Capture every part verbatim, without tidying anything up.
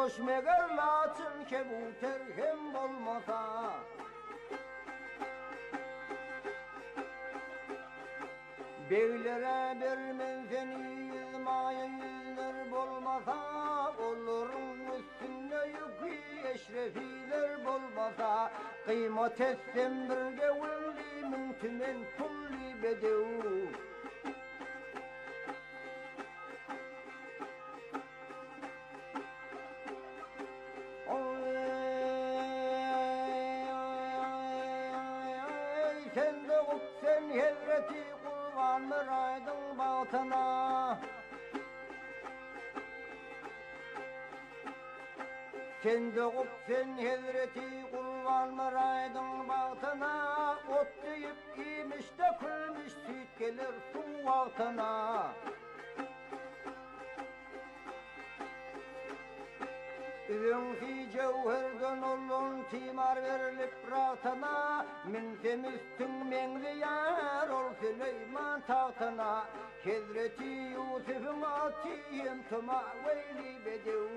Koşmeger laçın kebuter hem olmasa Beylere bermen seni yüzmaya yüzler bolmasa Olurun üstünde yükü eşrefiler bolmasa Kıymet etsem bir gevulli müntimen kulli bedev Sen de up sen hezreti kurban mıraydın batına Sen de up sen hezreti kurban mıraydın batına Ot deyip imiş de külmüş süt gelir su vaktına Üvünki cevherden olun timar verilip rahatına Min temistün menli yar ol Süleyman tahtına Hezreti Yusuf'un atiyem tuma veyli bedev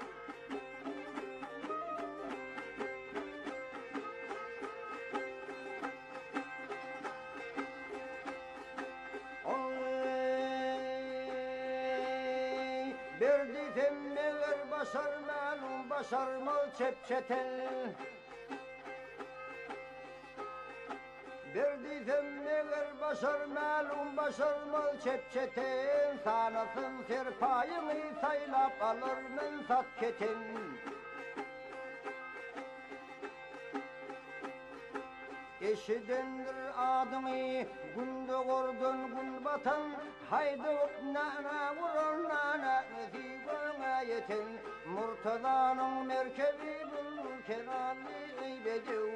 Berdi temmeler başar malum başar mal çepçetel Berdi temmeler başar malum başar mal çepçetel Sanasın serpayını saylap alır mensat keten Eşidendir adını günde gordun gün batan Haydi oknana vurun nana nesiğuna yeten Murtaza'nın merkebi bul kenarlı bedev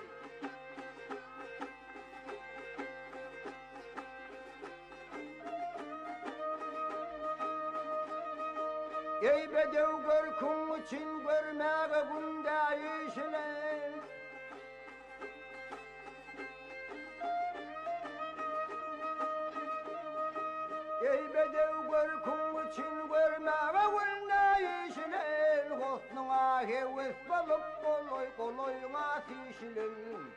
Ey bedev gör kum için görmeye günde işler Ey bedev gör kum için görmeye günde işler Hosnuna heves balıp koloy koloyuna tişilir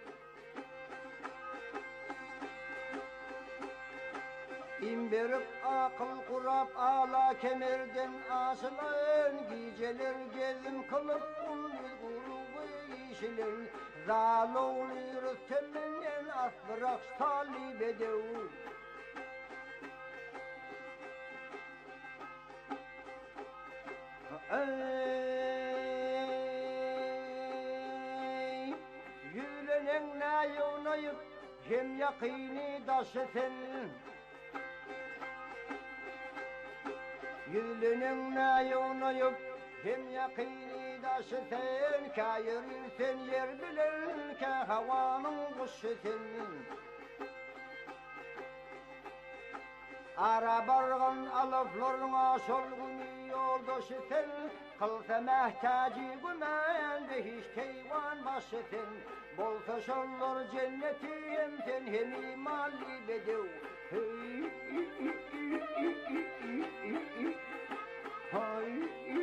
İmberip akıl kurap ala kemerden asılan Geceler gezim kılıp kulluz grubu işilir Zaloğlu rüsteminden asbırak salib edev Ey yüylenen nayonayıp hem yakini daşıtın Yüzlünün nayonayıp hem yakini daşıtın Kayırırsen yer bilir ki havanın kuşusun Arabarğın alıflarına solgunu yoldaşıtın Kılsa mehtacı gümende hiç keyvan başıtın Bolsa şollar cenneti hem sen hem imalli bedev Hay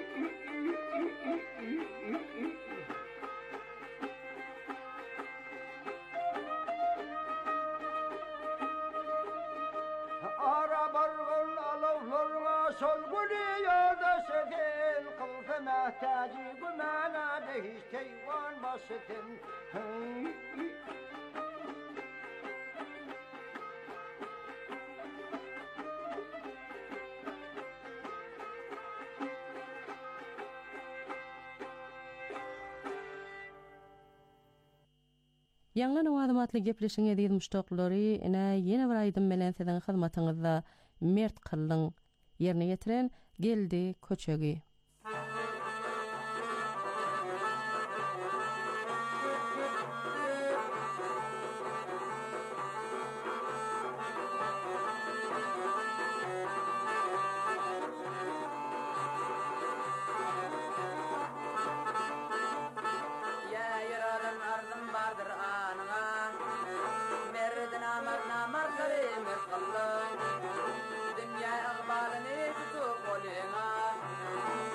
Arabarğın alıflarına solgunu yoldaşıtın Kılsa mehtacı gümenade hiç keyvan başıtın Yanlan owadymatly gepleşiň edýän muştaklary ene ýene bir aýdym bilen siziň hyzmatyňyzda mert kıldyň ýerine getiren geldi köçegi. Dünya aqbalini tutup olina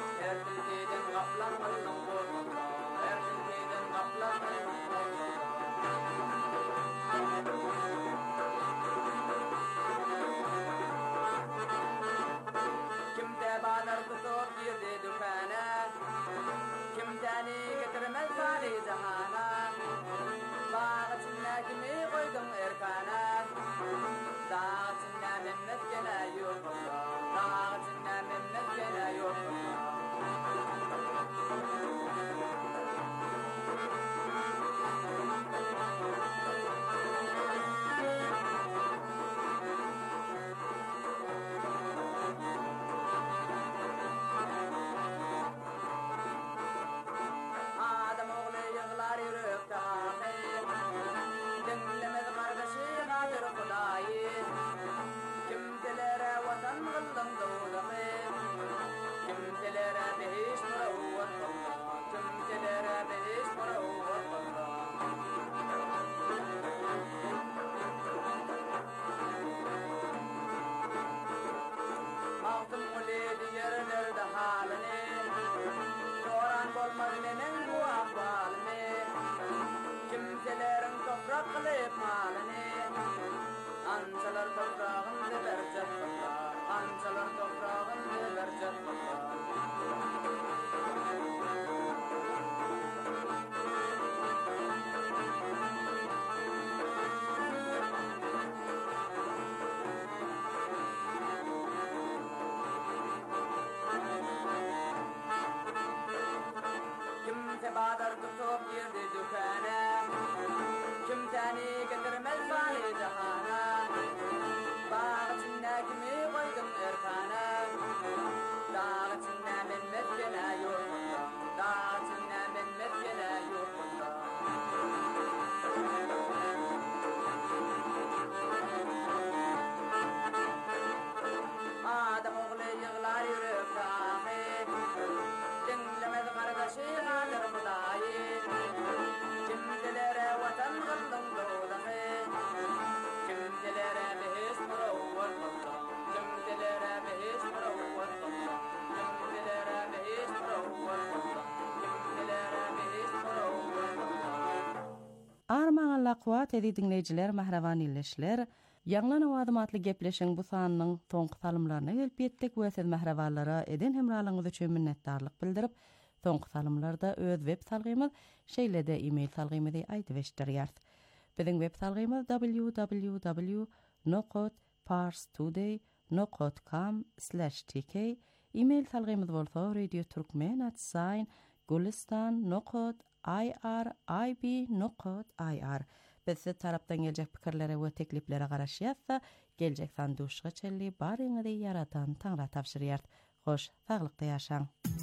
Alaqwat edi dinleyijiler, mahravan illeşler. Ýanglan awadymatly gepleşiň bu sanynyň soňky salymlaryna gelip ýetdik we siz mahrawanlara eden hemralygyňyz üçin minnetdarlyk bildirip, soňky salymlarda öz web salgymyz şeýlede e-mail salgymyzy aýdyp eşdirýär. Biziň web salgymyz w w w nokot parstoday nokot com slash t k. E-mail salgymyz bolsa radio turkmen at sign gulistan nokot irib nokot ir. Bizi tarapdan gelecek pikirlere we tekliplere garaşýatsa, gelecek sanduşga çelli baryňyzy yaratan taňra tapşyrýar. Hoş, saglykda ýaşaň.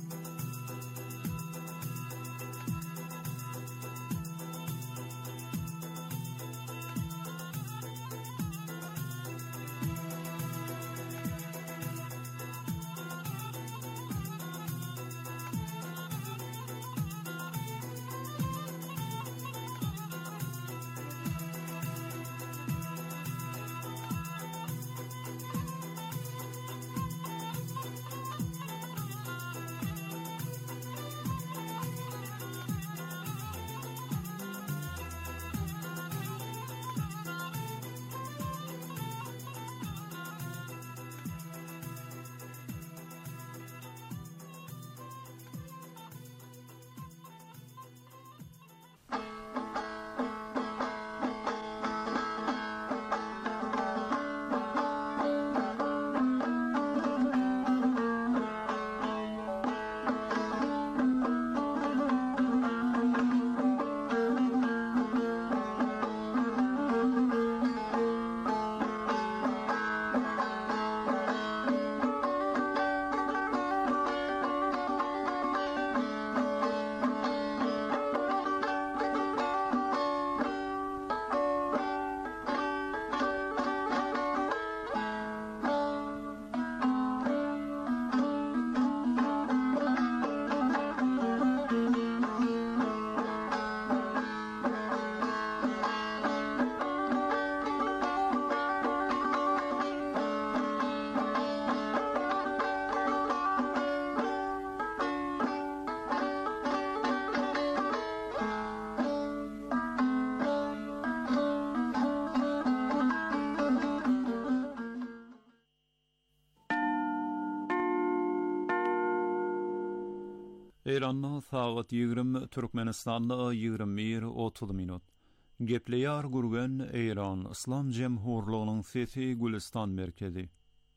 Eýranna sagat ýigrim, Türkmenistanda ýigrim bir otuz minut. Gepleýär gurgan Eýran Islam Jemhurlygynyň sesi Gülistan merkezi.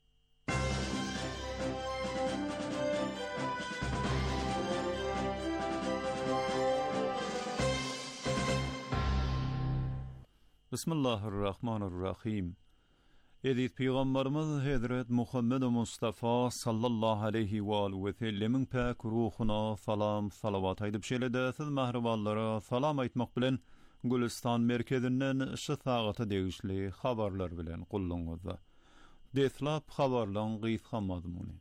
Bismillahirrahmanirrahim. Edip Peygamberimiz Hazret Muhammed Mustafa sallallahu aleyhi ve aleyhi ve sellemin pak ruhuna salam salavat aýdyp şeýlede siz mahrawanlara salam aýtmak bilen Gülistan merkezinden şu sagata degişli habarlar bilen gullanyňyzda. Deslap habarlaryň gysga mazmuny.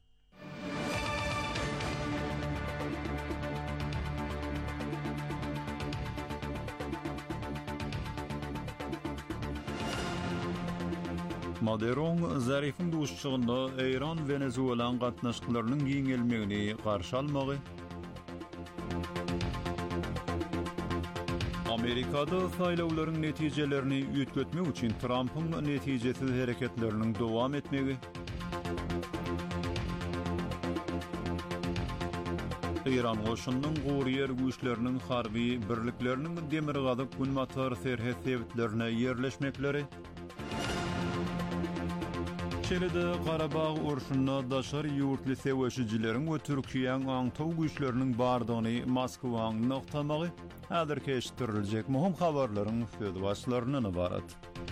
Maderon zarifin duşçygynda Eýran Venezuelan gatnaşyklarynyň giňelmegini garşy almagy, Amerikada saýlawlaryň netijelerini ýetgetmek üçin Trumpyň netijesiz hereketleriniň dowam etmegi, Eýran goşunynyň Guriýer güýçleriniň harby birlikleriniň demirgazyk günmatar serhet sebitlerine ýerleşmekleri, Şeýlede Garabağ urşunda daşar ýurtly seweşijileriň we Türkiýanyň aňtaw güýçleriniň bardygyny Moskwaň noktamagy häzir keşdiriljek muhim habarlaryň söz başlaryndan ibarat.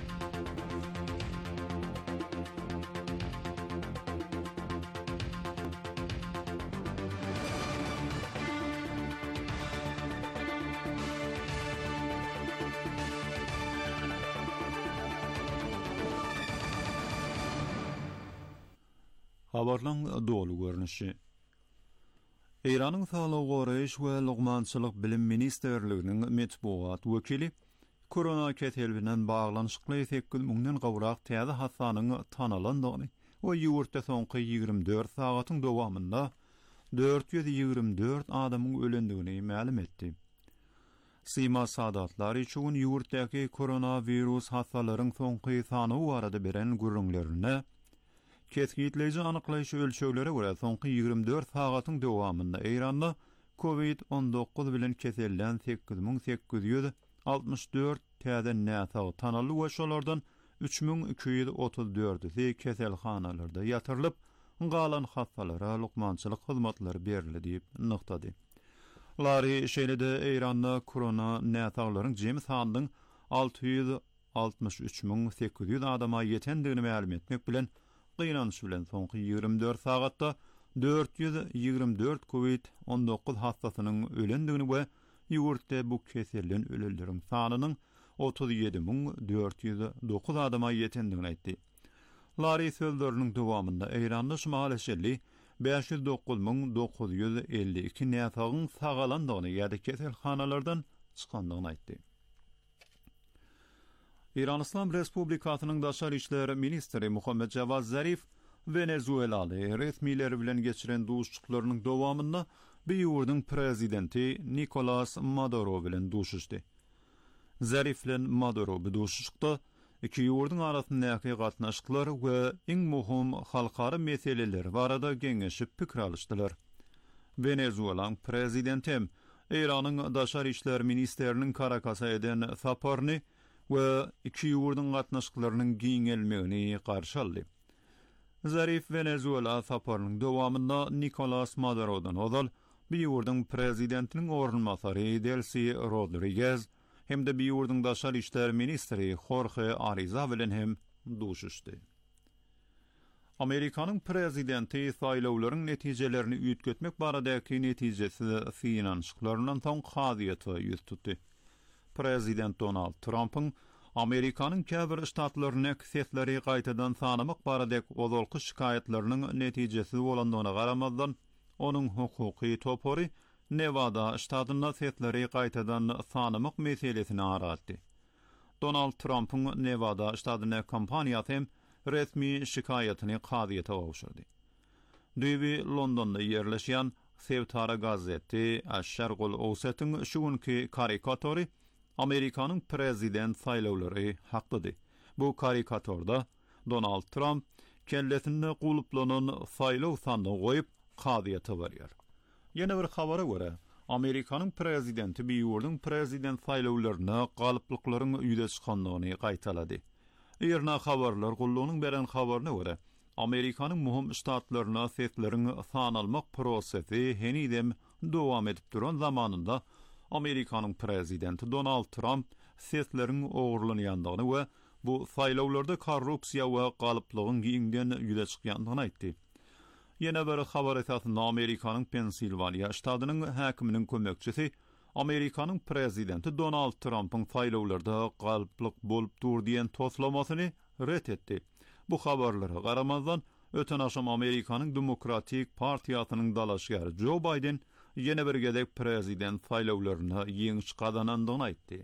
Habarlaň dolu görnüşi. Eýranyň Sağlyk goraýyş we lugmançylyk bilim ministrliginiň metbuat wekili korona ketelbinden baglanyşykly sekkiz müňden gowrak täze hasanyň tanalandygyny we ýurtda soňky ýygrimi dört sagatyň dowamında dört ýüz ýygrimi dört adamyň ölendigini ma'lum etdi. Sima sadatlar üçün yurtdaki koronavirus hastaların soňky sany barada beren gürrüňlerine keskitleyici anyklayşy ölçeglere görä soňky ýygrimi dört sagatyň dowamında Eýranda covid on dokuz bilen kesellän sekiz miň sekiz ýüz altmyş dört täze näsag tanaly we şolardan üç miň iki ýüz otuz dördi keselhanalarda ýatyrylyp, galan hastalara lukmançylyk hyzmatlary berildi diýip nyktady. Lary şeýlede Eýranda korona näsaglaryň jemi sanynyň alty ýüz altmyş üç miň sekiz ýüz adama ýetendigini ma'lum etmek bilen gynanyş bilen soňky ýygrimi dört sagatda dört ýüz ýygrimi dört covid on dokuz hastasynyň ölendigini we ýurtda bu keselden ölenleriň sanynyň otuz ýedi miň dört ýüz dokuz adama ýetendigini aýtdy. Lary sözleriniň dowamında Eýranda şumaly şelli beş yüz dokuz miň dokuz ýüz elli iki näsagyň sagalandygyny ýa-da keselhanalardan çykandygyny aýtdy. İran İslam Respublikasynyň Daşary işleri ministri Muhammed Javad Zarif Venezuelaly resmiler bilen geçiren duşçuklarynyň dowamında bu ýurduň prezidenti Nicolas Maduro bilen duşuşdy. Zarif bilen Maduro bu duşuşykda iki ýurduň arasyndaky gatnaşyklar we iň muhim halkara meseleler barada geňeşip pikir alýşdylar. Venezuelaň prezidenti Eýranyň Daşary işleri ministeriniň Karakasa eden saparyny we iki ýurduň gatnaşyklarynyň giňelmegini garşy aldy. Zarif Venezuela saparynyň dowamında Nicolas Maduro'dan ozal bu ýurduň prezidentiniň ornmasary Delcy Rodriguez hem de bir ýurduň daşary işler ministri Jorge Ariza bilen hem duşuşdy. Amerikanyň prezidenti saýlawlaryň netijelerini üýtgetmek baradaky netijesi finanşyklarynyň soň hadyýaty ýüz tutdy. Prezident Donald Trump'ın Amerikanyň käbir ştatlaryna kesleri gaýtadan sanamak baradaky ozalky şikaýetleriniň netijesi bolandygyna garamazdan onuň hukuky topory Nevada ştatyna setleri gaýtadan sanamak meselesini aratdy. Donald Trump'ın Nevada ştatyna kampaniýasy hem resmi şikaýetini hadyýata gowşurdy. Düýbi Londonda ýerleşýän Sevtara gazeti Aş-Şarqul Awsatyň şugunky karikatory Amerikanyň prezident saýlawlary hakdydy. Bu karikatorda Donald Trump kellesinde guluplanan saýlaw sandygy goýup hadyýata berýär. Ýene bir habara görä, Amerikanyň prezidenti bir ýurduň prezident saýlawlaryna galyplyklaryň üýde çykandygyny gaýtalady. Ýerna habarlar gullugynyň beren habaryna görä, Amerikanyň muhim ştatlaryna setleriň sanalmak prosesi henidem dowam edip duran zamanynda Amerikanyň prezidenti Donald Trump setleriň ogurlanýandygyny we bu saýlawlarda korrupsiýa we galyplygyň giňden ýüze çykýandygyny aýtdy. Ýene bir habar esasında Amerikanyň Pensilvaniya ştatynyň häkiminiň kömekçisi Amerikanyň prezidenti Donald Trump'yň saýlawlarda galyplyk bolup dur diýen toslamasyny ret etdi. Bu habarlara garamazdan öten aşam Amerikanyň Demokratik Partiýasynyň dalaşgary Joe Biden ýene bir gedek prezident saýlawlaryna ýeňiş kazanandygyny aýtdy.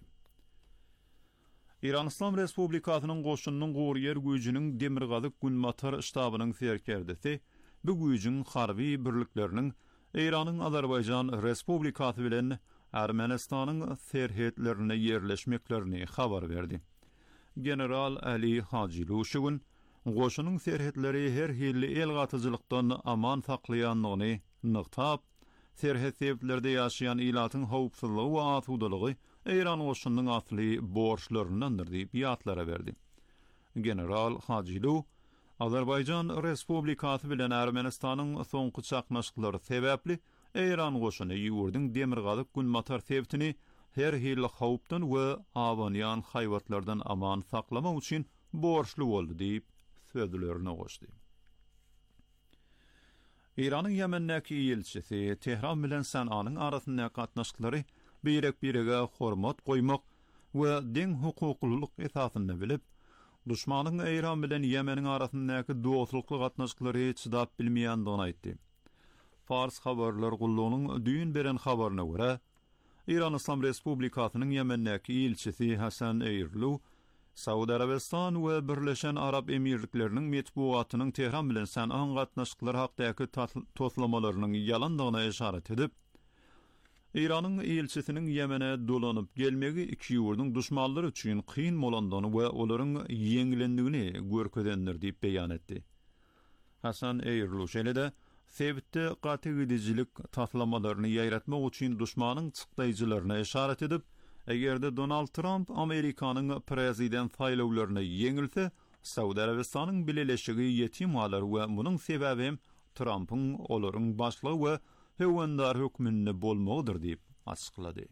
İran İslam Respublikasynyň goşunynyň Gowryer güýjüniň Demirgazyk Günmatar ştabynyň serkerdisi bu güýjüň harby birlikleriniň Eýranyň Azerbaýjan Respublikasy bilen Ermenistanyň serhetlerine ýerleşmeklerini habar berdi. General Ali Hajilu şugun goşunyň serhetleri her hilli el gatyjylykdan aman saklaýanlygyny nyktab, serhet sebeplerde ýaşaýan ilatyň howpsuzlygy we asudalygy Eýran goşunynyň asly borçlaryndandyr diýip ýatlara berdi. General Hajilu Azerbaýjan Respublikasy bilen Ermenistanyň soňky çaknaşyklary sebäpli Eýran goşuny ýurduň Demirgazyk Günmatar sebitini her hilli howpdan we awanýan haýwatlardan aman saklamak üçin borçlu boldy diýip sözlerini goşdy. İranyň Ýemendäki elçisi Tehran bilen Sananyň arasyndaky gatnaşyklary birek birege hormat goýmak we deň hukuklylyk esasynda bilip, düşmanyň Eýran bilen Ýemeniň arasyndaky dostlukly gatnaşyklary çydap bilmeýändigini aýtdy. Fars habarlar gullugynyň düýün beren habaryna görä, İran İslam Respublikasynyň Ýemendäki elçisi Hasan Eýrlu Saudi Arabistan we Birleşen Arap Emirlikleriniň metbuatynyň Tehran bilen Sanan gatnaşyklary hakdaky toslamalarynyň ýalandygyna işaret edip, İran'ın elçisinin Yemen'e dolanyp gelmegi iki ýurdun düşmanlary üçin kyn bolandygyny we olaryň ýeňilendigini görkedendir diýip beýan etdi. Hasan Eýrlu şeýle-de sebitde gaty gidijilik tatlamalaryny ýaýratmak üçin düşmanyň çykdaýjylaryna işaret edip, egerde Donald Trump Amerikanyň prezident saýlawlaryny ýeňilse, Saudi Arabistanyň bileleşigi ýetim alary we munyň sebäbi Trump'yň olaryň başlygy we hewendar hökmünde bolmagydyr diýip açyklady.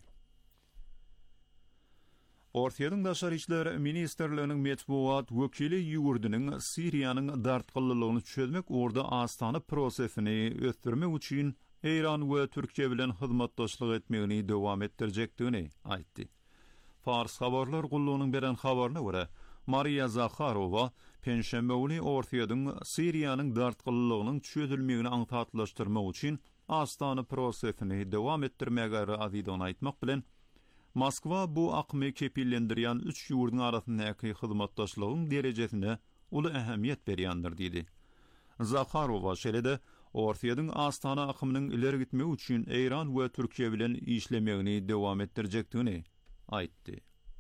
Ortaýadyň daşary işler ministrliginiň metbuat wekili ýurduniň Siriýanyň dartgyllygyny çözmek orada astany prosesini ötürmek üçin Eýran we Türkiýe bilen hyzmatdaşlyk etmegini dowam etdirjekdigini aýtdy. Fars habarlar gullugynyň beren habaryna görä, Maria Zakharova penşembe günü Ortaýadyň Siriýanyň dartgyllygynyň çözülmegini aňtatlaşdyrmak üçin astany prosesini dowam etdirmäge azydygyny aýtmak bilen Moskwa bu akmy kepillendirýän üç ýurdun arasyndaky hyzmatdaşlygyň derejesine uly ähmiýet berýändir diýdi. Zakharova şeýle-de Ortaýadyň astana akymynyň ileri gitmegi üçin Eýran we Türkiýe bilen işlemegini dowam etdirjekdigini aýtdy.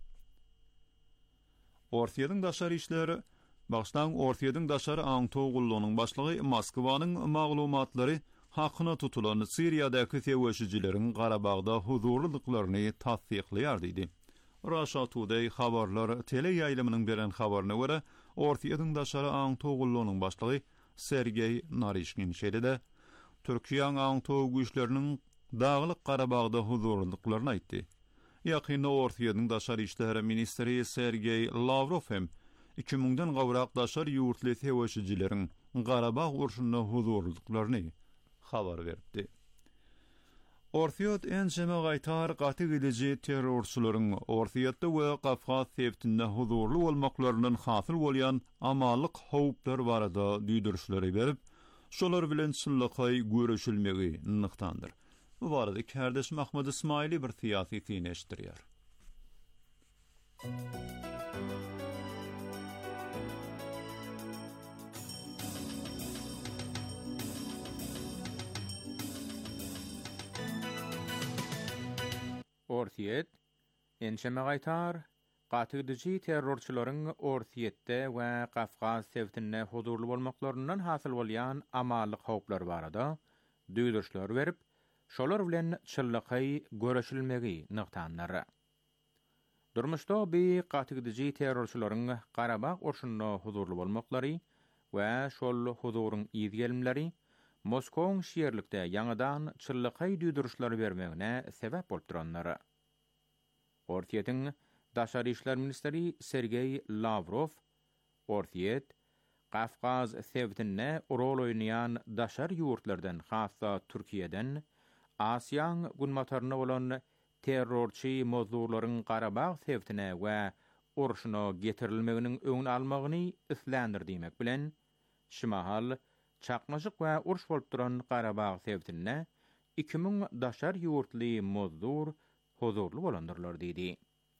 Ortaýadyň daşary işleri başdan Ortaýadyň daşary aňtow gullugynyň başlygy Moskwanyň maglumatlary hakyna tutulan Siriýadaky teweşijileriň Garabagda huzurlyklaryny tasdikleýär diýdi. Russia Today habarlar teleýaýlymynyň beren habaryna görä, Ortaýadyň daşary aňtow gullugynyň başlygy Sergey Narishkin şeýle-de Türkiýanyň aňtow güýçleriniň daglyk Garabagda huzurlyklaryny aýtdy. Ýakynda Ortaýadyň daşary işleri ministri Sergey Lavrov hem iki miňden gowrak daşary ýurtly teweşijileriň Garabag urşunyna huzurlyklaryny habar berdi. Ortaýat enjeme gaýtar gaty gidiji terrorçylaryň Ortaýatda we Gafgaz sebitinde huzurly bolmaklarynyň hasyl bolýan amallyk howplar barada düýdürüşleri berip, şolar bilen çynlykly görüşilmegi nyktandyr. Bu barada Kardeş Mahmud Ismaili bir syýasy tineşdirýär. Ortaýat enşeme gaýtar gatydyjy terrorçylaryň Ortaýatda we Gafgaz sebitinde huzurly bolmaklarynyň hasyl bolýan amallyk howplar barada düýdürüşler berip, şolar bilen çyllyky görüşilmegi nyktanlary. Durmuşda bir gatydyjy terrorçylaryň Garabag urşunyna huzurly bolmaklary we şol huzuryň ýetgelimleri Moskowaň şeýerlikde ýangydan çyllyky düýdürüşler bermegine sebäp bolup duranlary. Ortaýatyň daşary işler ministri Sergey Lavrov, Ortaýat, Gafgaz sebitinde rol oýnaýan daşary ýurtlardan, hassa Türkiýeden, Asiýaň günmataryna bolan terrorçy mozurlaryň Garabag sebitine we urşuna getirilmeginiň öňüni almagyny islendir diýmek bilen, şimahal çakmaşyk we urş bolup duran Garabag sebitine iki miň daşar ýurtly mozdur huzurly bolandyrlar diýdi.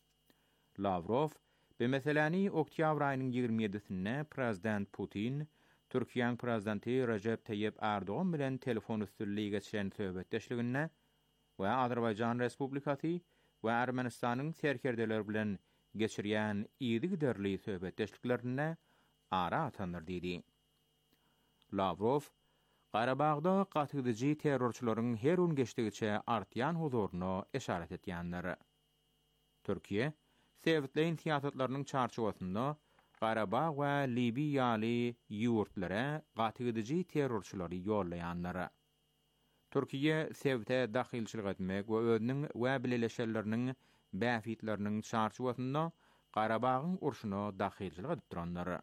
Lavrov bu meseleni oktyabr aýynyň ýigirme ýedisinde Prezident Putin, Türkiýanyň prezidenti Recep Tayyip Erdoğan bilen telefon üstünlüği geçen söhbetdeşligine we Azerbaýjan Respublikasy we Ermenistanyň serkerdeler bilen geçirýän ýygy giderli söhbetdeşliklerine ara atandyr diýdi. Lavrov, Garabagda gatydyjy terrorçylaryň her gün geçdigiçe artýan huzuryna işaret etýänler. Türkiýe, sebitleýin siýasatlarynyň çarçuwasynda Garabag we Libiýaly ýurtlara gatydyjy terrorçylary ýollaýanlar. Türkiýe sebite dahilçilik etmek we özüniň we bileleşerleriniň bäfitleriniň çarçuwasynda Garabagyň urşuna dahilçilik edip duranlar.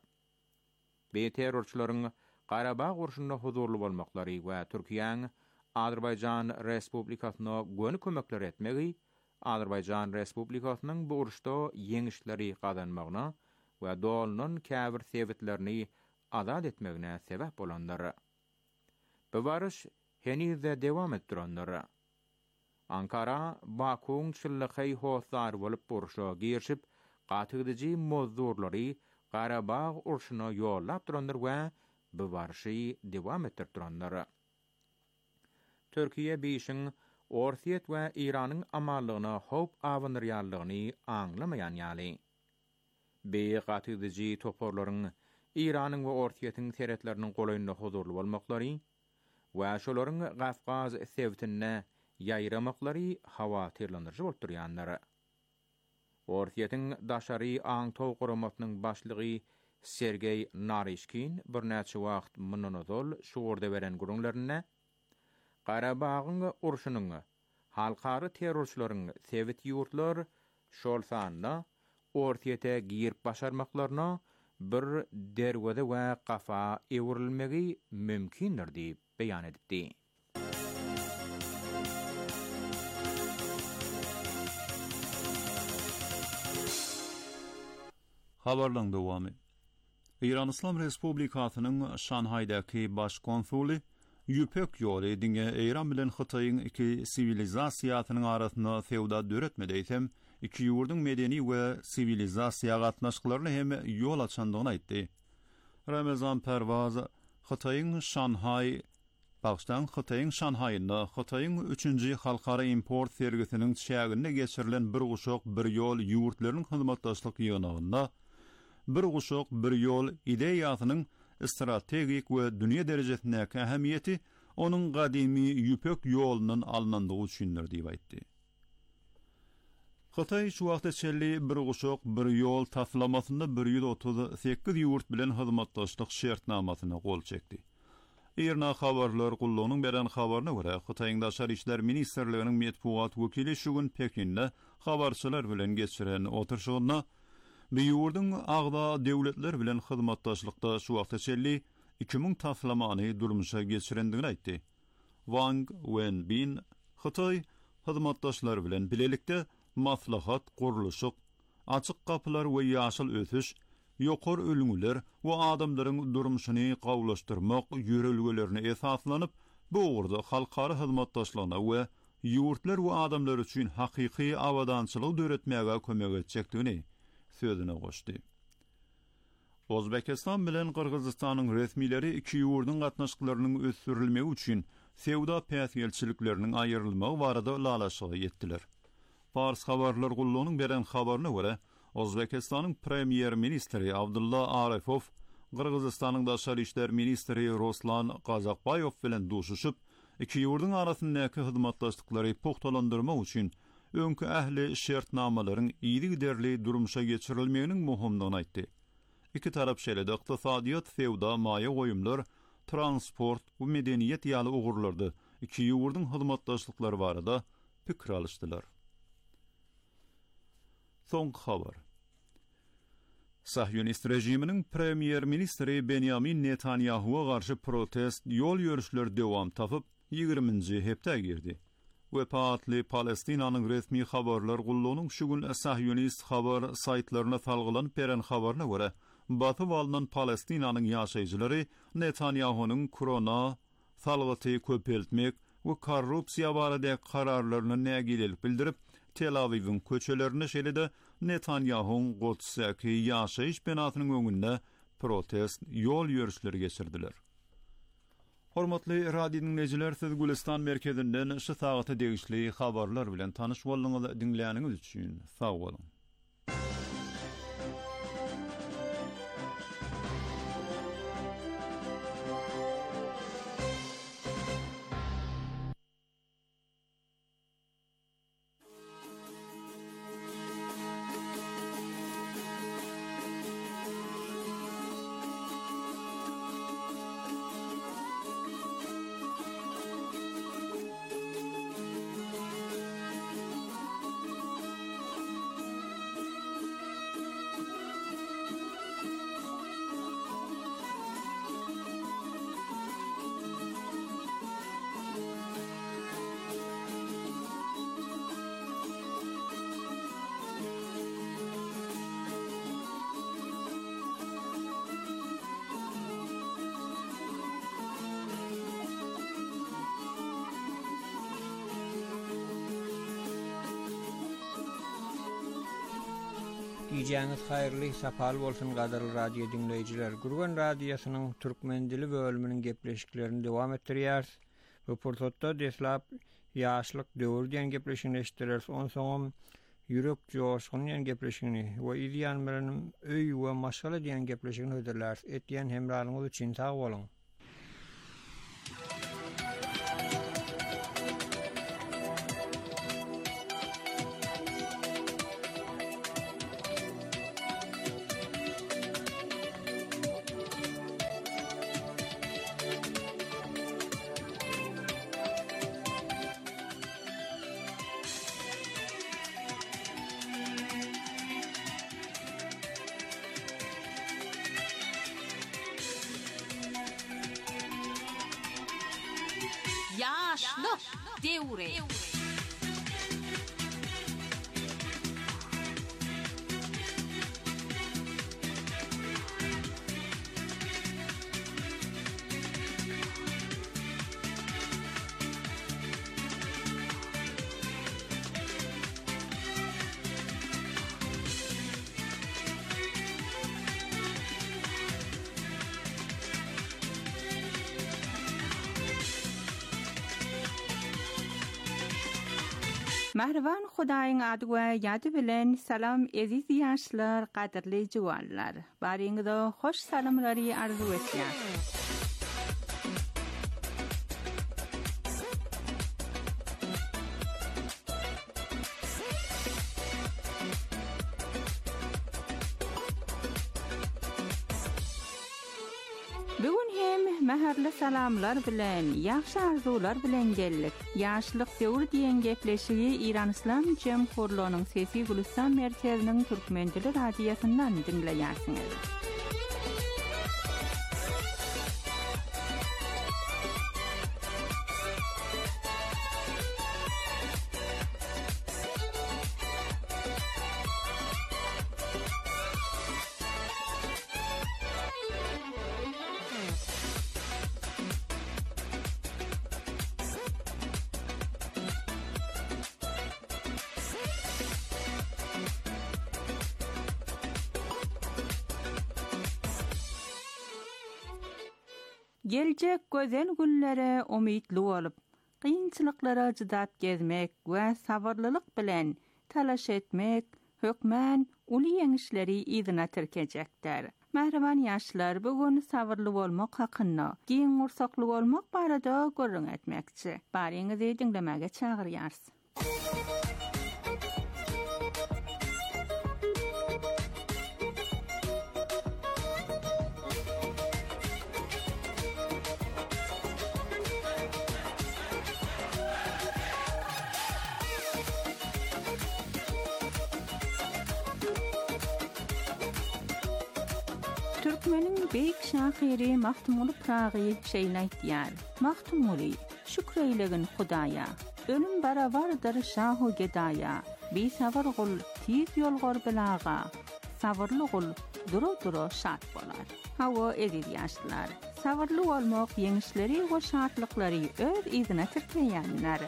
Bu terrorçylaryň Garabag urşunyna huzurly bolmaklary we Türkiýanyň Azerbaýjan Respublikasyna göni kömekler etmegi, Azerbaýjan Respublikasynyň bu urşda ýeňişleri gazanmagyna we dolanyň käbir sebitlerini azad etmegine sebäp bolanlar. Bu barış henüz dewam etdiranlar. Ankara, Bakuň çyllyky hosar bolup urşa girişip, gatydyjy mozurlary Garabag urşuna ýollap duranlar we bu barşy dewam etdirdiranlar. Türkiýe beşiň Ortiyet we Iranyň amallygyna howp awandyrýarlygyny aňlamaýan ýaly. Beý gatydyjy toporlaryň Iranyň we Ortiýetiň seretleriniň golaýyna huzurly bolmaklary we şolaryň Gafgaz sewtine ýaýramaklary hawa terlendirji bolup durýanlar. Ortiýetiň daşary aň tow guramatynyň başlygy Sergey Narishkin bir näçe wagt mununuzol şuurda beren gurunlaryna Garabagyň urşunyň halkary terrorçylaryň sewit ýurtlar şol sanna Ortiýete girip başarmaklaryna bir derwede we gafa ewrilmegi mümkindir diýip beýan edipdi. Habarlaryň dowamy. İran İslam Respublikasynyň Şanhaýdaky baş konsuly Ýüpek ýoly diňe Eýran bilen Hytaýyň iki sivilizasiýasynyň arasynda sewda döretmedi eýsem, iki ýurduň medeni we sivilizasiýa gatnaşyklaryny hem ýol açandygyny aýtdy. Ramazan Pervaz Hytaýyň Şanhaý Pakstan Hytaýyň Şanhaýynda Hytaýyň üçünji halkara import sergisiniň şäherine geçirilen bir guşok bir ýol ýurtlarynyň hyzmatdaşlyk ýygnagynda bir guşok bir ýol ideýasynyň strategik we dünýä derejesindäki ähmiýeti onuň gadymy ýüpek ýolunyň alnandygy üçindir diýip aýtdy. Hytaý şu wagtda çelli bir guşok bir ýol taslamasynda bir ýüz otuz sekiz ýurt bilen hyzmatdaşlyk şertnamasyna gol çekdi. Irna habarlar gullugynyň beren habaryna görä, Hytaýyň Daşary işler ministrliginiň medpuat wekili şu gün Pekinde habarçylar bilen geçiren oturşygyna bu ýurduň agda döwletler bilen hyzmatdaşlykda şu wagtda çelli iki ming taslamany durmuşa geçirendigini aýtdy. Wang Wenbin Hytaý hyzmatdaşlar bilen bilelikde maslahat guruluşyk, açyk kapylar we ýaşyl ötüş, ýokar ölüňler we adamlaryň durmuşyny gawlaşdyrmak ýörelgelerini esaslanyp, bu ugurda halkary hyzmatdaşlygyna we ýurtlar we adamlar üçin hakyky awadançylyk döretmäge kömek etjekdigini sözüne goşdy. Özbekistan bilen Kırgızstanyň resmileri iki ýurduň gatnaşyklarynyň ösürilmegi üçin sewda päsgelçilikleriniň aýrylmagy barada lalaşygy etdiler. Fars habarlar gullugynyň beren habaryna görä, Özbekistanyň premier ministri Abdulla Arifov Kırgızstanyň Daşary işler ministri Ruslan Kazakbayew bilen duşuşyp, iki ýurduň arasyndaky hyzmatdaşlyklary pogtalandyrmak üçin öňkü ähli şertnamalaryň ýygy derli durmuşa geçirilmeginiň muhimdigini aýtdy. İki tarap şeýle-de ykdysadyýat, sewda, maýa goýumlar, transport we medeniýet ýaly ugurlardy iki ýurduň hyzmatdaşlyklary barada pikir alışdylar. Soňky habar. Sahyonist rejiminiň premier ministri Benjamin Netanyahu'a garşy protest ýol ýörüşleri dowam tapyp ýygrimiňji hepde girdi. Wepatly Palestinanyň resmi habarlar gullugynyň şu gün Sahyonist habar saytlaryna salgylanyp beren habaryna görä, Batı walynyň Palestinanyň ýaşaýjylary Netanyahu'nyň korona salgyty köpeltmek we korrupsiýa barada kararlaryny nägilip bildirip, Tel Aviv'in köçelerini şeýle-de Netanyahu'ň Gods'aky ýaşaýyş benatynyň öňünde protest ýol ýörüşleri geçirdiler. Hormatly radio dinleyijiler, siz Gülistan merkezinden şu sagata degişli habarlar bilen tanyş boldyňyz, dinleýäniňiz üçin sag bolun. Gecäňiz haýyrly, sapal bolsun gadarly radio dinleýijiler. Gurgan radiosynyň türkmen dili bölüminiň gepleşiklerini dowam etdirýär. Bu pursatda deslap yaşlyk döwür diýen gepleşigini eşitdiler. On soňam ýürek joşgyny diýen gepleşigini we ideýan bilen öý we maşgala diýen gepleşigini öderler. Etdiýen hemralyňyz üçin sag boluň. Yaşlyk döwri. Mehriban Hudaýyň ady we ýady bilen salam eziz ýaşlar, gaderli jowanlar. Baryňyza hoş salamlary arzu etýär. Bugün hem meherli salamlar bilen, ýaxşy arzular bilen geldik. Ýaşlyk döwür diýen gepleşigi İran İslam Jemhurluğunyň Sesi Gülistan merkeziniň türkmen dili radiýasyndan dinleýärsiňiz. Geljek gözel günlere umytly bolup, kynçylyklara çydap gezmek we sabırlylyk bilen talaş etmek hökmen uly ýeňişleri ýzyna tirkejekler. Mehriban ýaşlar, bugün sabırly bolmak hakynda, giň gursakly bolmak barada görüň etmekçi. Baryňyzy dinlemege çagyrýars. Türkmenin beýik şahyry Mahtumly Pragy şeýle aýtýar. Mahtumly, şükreýlegin Hudaýa, ölüm barabardyr şahu gedaya. Bi sabır gul, tiz ýolgar bilaga. Sabırly gul, duro-duro şat bolar. Hawa eziz ýaşlar, sabırly bolmak ýeňişleri we şatlykları öz ýzyna tirkeýänler.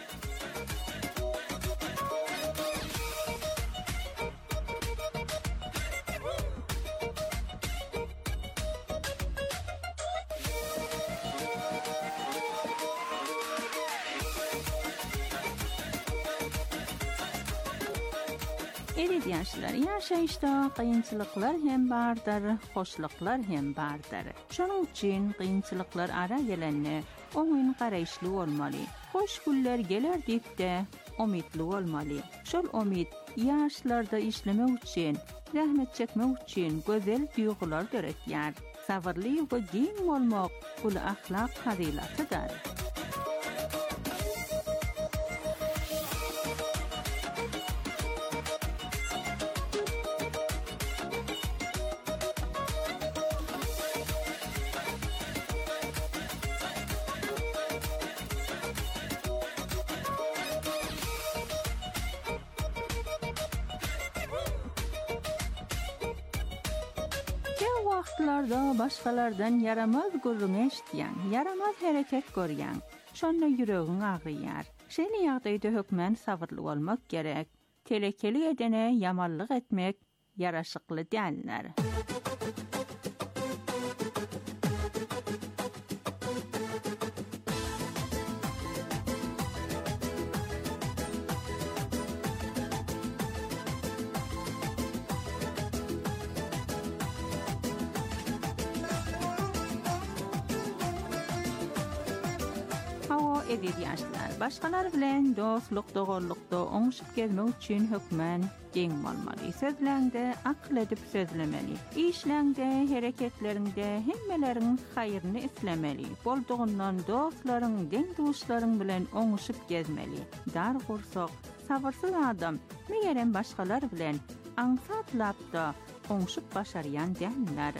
Eziz ýaşlar, ýaşaýyşda kynçylyklar hem bardyr, hoşluklar hem bardyr. Şonuň üçin kynçylyklar ara gelende oňyn garaýşly bolmaly. Hoş günler geler diýip-de umytly bolmaly. Şol umyt ýaşlarda işlemek üçin, rahmet çekmek üçin gözel duýgular döretýär. Sabırly we giň bolmak bu ahlak fazilatydyr. Wagtlarda başgalardan yaramaz gurrun eşitýän, yaramaz hereket görýän, şonda ýüregiň agryýar. Şeýle ýagdaýda hökmen sabırly bolmak gerek. Telekeli edene yamanlyk etmek yaraşykly däller. edip ýaşlar. Başgalar bilen dostluk, dogurlukda oňuşup gezmek üçin hökmen geň bolmaly. Sözlerinde akıl edip sözlemeli. İşlerinde, hereketlerinde hemmeleriň haýryny islemeli. Boldugundan dostlaryň, deň duşlaryň bilen oňuşup gezmeli. Dar gursok, sabırsyz adam megerem başgalar bilen aňsatlapda oňuşup başarýan däller.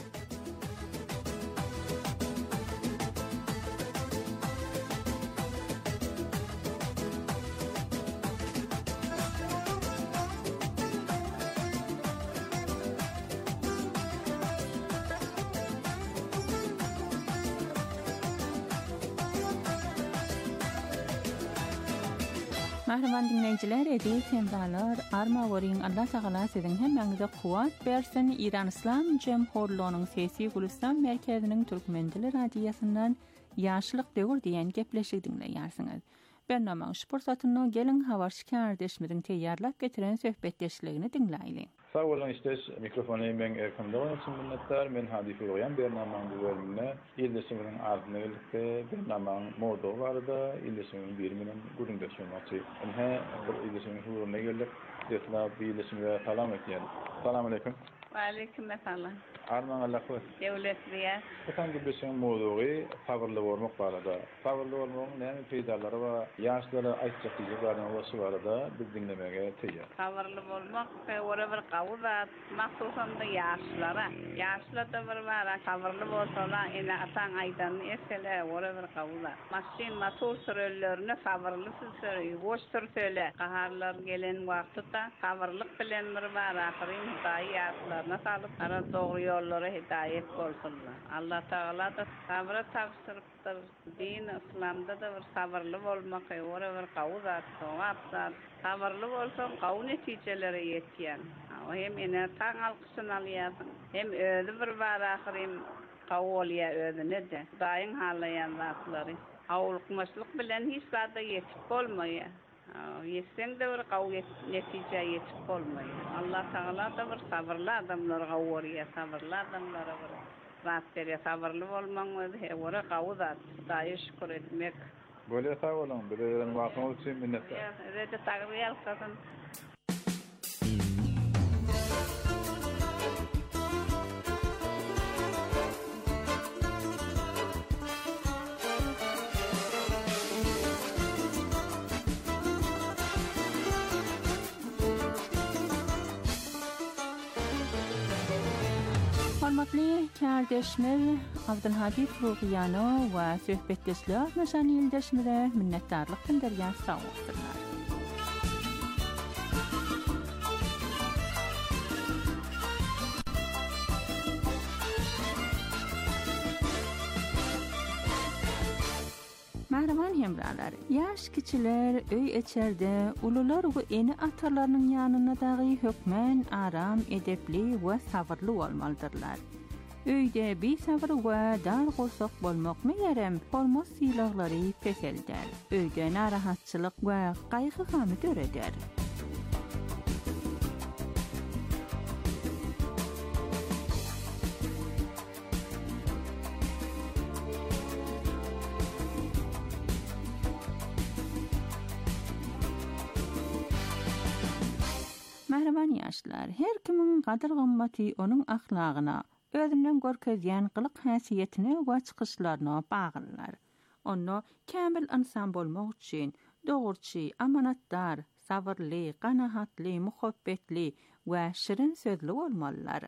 Mahraman dinleyijiler, edip hemdalar, arma goryň Allah Taala siziň hemmeňize kuwat bersin. İran İslam Jemhurluğunyň sesi Gülistan merkeziniň Türkmendili radiýasyndan ýaşlyk döwür diýen gepleşik dinleýärsiňiz. Bernamaň şu pursatyny gelin habarçy kardeşimiziň teýýarlap getiren söhbetdeşligini dinleýli. Sağ olun, işte mikrofonu ben Erkan Doğan için minnettar. Men Hadif Urgan Bernamaň bu bölümine ildesimiň ardyna gelipdi. Bernamaň modu barda, ildesimiň bir menen gurunda şonmaçy. Hem bir ildesimiň huruna geldik. Detla bir ildesimiňe salam etýär. Salam aleykum. Wa aleykum selam. Arman Allah koy. Devletliye. Hangi bir şey mowdugy sabırly bolmak barada. Sabırly bolmagyň näme peýdalary we ýaşlara aýtjak diýýärler bolsa barada biz dinlemege teýýär. Sabırly bolmak we ora bir gawzat, maksusanda ýaşlara. Ýaşlarda bir bara sabırly bolsalar, ene ataň aýdany esele ora bir gawzat. Maşin motor sürellerini sabırly sürüýär, goş sürsele. Gaharlar gelen wagtda sabırlyk bilen bir bara ahyryn ýaşlaryna salyp ara dogry yollara hidayet bolsunlar. Allah Taala da sabra tavsiýetdir. Din İslamda da bir sabırly bolmak, ora bir gawzat, sowaplar. Sabırly bolsaň gawy netijelere ýetýän. Hem ene taň alkyşyny alýarsyň. Hem özi bir bar ahyrym gawy bolýar özüne de. Daýyň halaýan zatlary. Awlykmaçlyk bilen hiç zada ýetip bolmaýar. Yesen de bir gawy netije ýetip bolmaýar. Allah Taala da bir sabırly adamlara gawy sabırly adamlara bir rahatly sabırly bolmaň we ora gawzat daýy şükür etmek. Böyle sağ olun, bilen wagtyňyz üçin minnettar. Rede taýýar kazan. Hormatly kardeşler, Abdülhabib Ruhiyano we söhbetdeşler meşan ýyldaşmyra minnetdarlyk bildirýär saglyktyrlar. Mahraman hemralar, yaş kiçiler öy içerde, ulular we eni atalarynyň ýanyna dagy hökmen aram, edepli we sabırly bolmalydyrlar. Öýde bir sabır we dar gursak bolmak megerem, hormat sylaglary peselder. Öýde narahatçylyk we gaýgy hamy döreder. Mahraman ýaşlar, her kimin gadyr gymmaty onuň ahlagyna, özünden görkezýän gylyk häsiýetine we çykyşlaryna baglanlar. Onu kämil insan bolmak üçin dogurçy, amanatdar, sabırly, ganahatly, muhabbetli we şirin sözlü bolmalylar.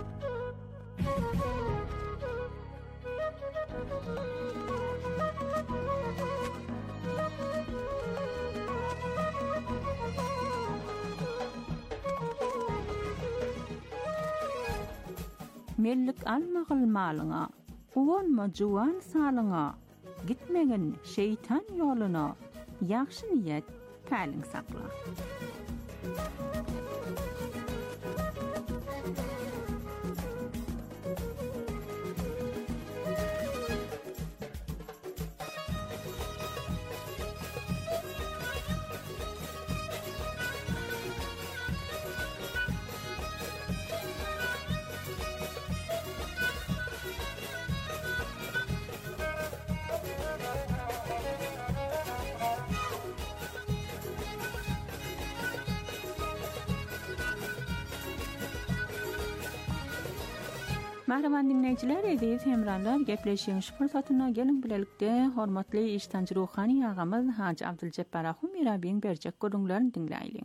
Mellik alma gılmalyňa, uwanma juwan salyňa, gitmegin şeytan ýoluna, ýaxşy niýet täliň sakla. Mahraman dinleyiciler, edip hemrallar gepleşiş fırsatyna gelin bilelikde hormatly iştanjy ruhani ağamyz Hacı Abdülcebbar Ahun Mirabin berjek görüňlerini dinleýin.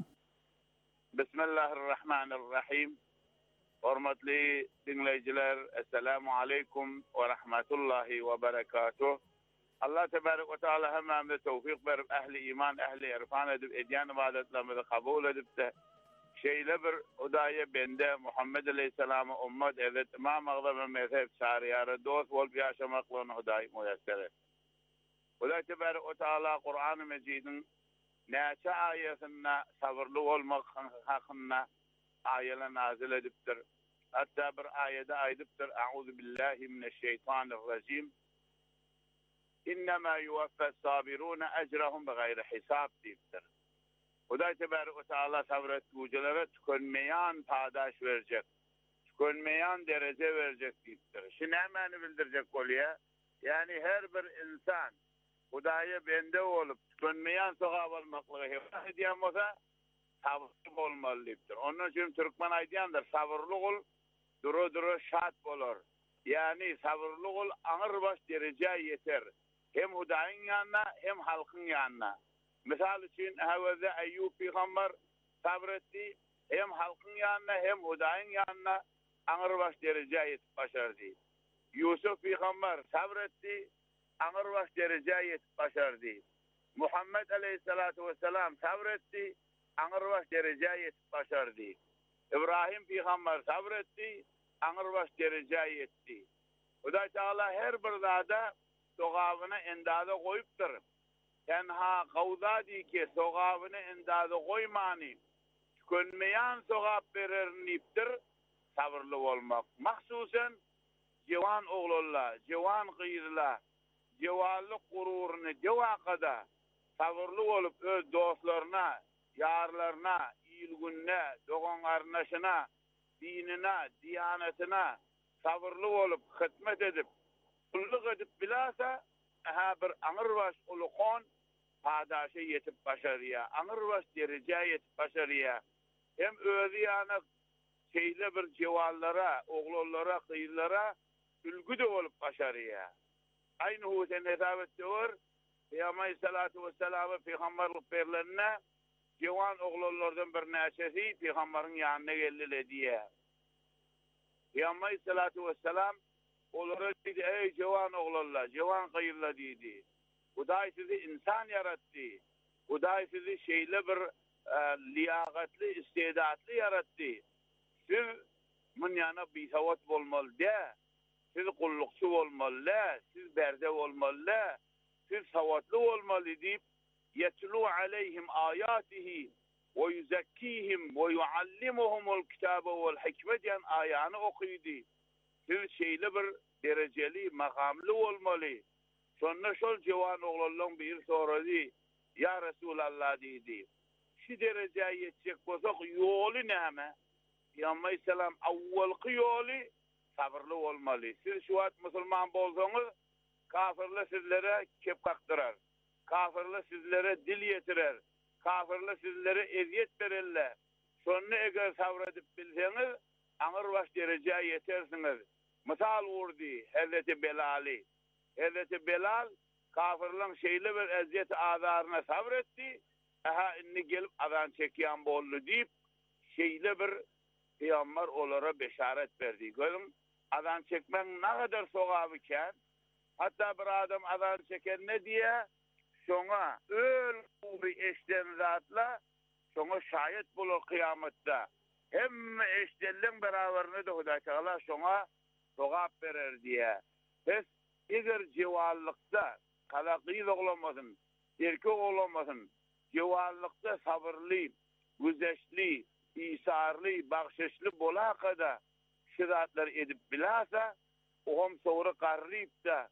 Bismillahirrahmanirrahim. Hormatly dinleyijiler, assalamu aleykum we rahmetullahi we berekatuh. Allah tebarek ve teala hemamda tevfik berip ehli iman, ehli irfan edip edyan ibadetlerimizi kabul edip de şeyle bir Hudaya bende Muhammed Aleyhisselam'a ummet evet İmam Ağzam mezhep şariyarı dost olup yaşamaklığını Hudaya müyesser et. Hudaya tebarek ve teala Kur'an-ı Mecid'in neçe ayetinde sabırlı olmak hakkında ayeler nazil ediptir. Hatta bir ayette aydıptır. Euzu billahi mineşşeytanirracim. İnnemâ yuvaffes sabirûne ecrahum begayri hisab deyiptir. Huday tebarek ve teala sabretgücülere tükenmeyen padaş verecek. Tükenmeyen derece verecek deyiptir. Şimdi hemen bildirecek oluyor. Yani her bir insan Hudaya bende olup tükenmeyen sokak olmaklığı hep diyen olsa sabırlı olmalı deyiptir. Onun için Türkmen aydiyandır. Sabırlı ol, duru duru şat olur. Yani sabırlı ol, ağır baş derece yeter. Hem Huday'ın yanına hem halkın yanına. Misal için Havze Eyyub Peygamber sabretti. Hem halkın yanına hem Huday'ın yanına ağır baş derece yetip başardı. Yusuf Peygamber sabretti. Ağır baş derece yetip başardı. Muhammed Aleyhisselatu Vesselam sabretti. Ağır baş derece yetip başardı. İbrahim Peygamber sabretti. Ağır baş derece yetti. Huday Teala her bir dağda sogabını endada koyuptur. Tenha kavda di ki sogabını endada koymani. Tükenmeyen sogab verir niptir. Sabırlı olmak. Mahsusen cevan oğlullah, cevan kıyırla, cevallık gururunu cevakada sabırlı olup öz dostlarına, yarlarına, iyilgünne, doğanlarnaşına, dinine, diyanetine sabırlı olup hizmet edip kulluk edip bilasa aha bir anırbaş ulukon padaşa yetip başarıya, anırbaş derece yetip başarıya. Hem özü yana şeyle bir cevallara, oğullara, kıyılara ülgü de olup başarıya. Aynı Hüseyin hesap ettiğir Peygamber Aleyhisselatü Vesselam'ı Peygamberlik verilerine cevan oğullardan bir neşesi Peygamber'in yanına geldi diye. Peygamber Aleyhisselatü Vesselam onlara dedi, ey cevan oğullar, cevan kıyırla dedi. Huday sizi insan yarattı. Huday sizi şeyle bir e, liyakatli, istedatlı yarattı. Siz bunun yana bisavat olmalı de. Siz kullukçu olmalı, siz berde olmalı, siz savatlı olmalı deyip yetlu aleyhim ayatihi ve yuzekkihim ve yuallimuhumul kitabe vel hikmet diyen ayağını okuydu. Siz şeyli bir dereceli, makamlı olmalı. Sonra şol cevan oğlanın bir sorudu. Ya Resulallah dedi. Şu dereceye yetecek olsak yolu neyme? Peygamber Aleyhisselam avvalki yolu sabırlı olmalı. Siz şu an Müslüman bolsanız kafirler sizlere kep kaktırar. Kafirler sizlere dil yetirer. Kafirler sizlere eziyet verirler. Sonra eğer sabredip bilseniz ağır baş dereceye yetersiniz. Misal vurdu Hazreti Belal'i. Hazreti Belal kafirlerin şeyli bir eziyet azarına sabretti. Aha inni gelip adan çekiyen bollu deyip şeyli bir Peygamber onlara beşaret verdi. Görün adan çekmen ne kadar sogabı iken, hatta bir adam adan çeken ne diye şona öl bir eşten zatla şona şayet bulur kıyamette. Hem eşdelin beraberine de Huday Teala şona sogab verir diye. Biz eğer cevallıkta kalakıyı da olamasın, erkek olamasın, cevallıkta sabırlı, güzeşli, İsarlı, bakşışlı bola kadar şiratlar edip bilasa, oğum sonra qarrib da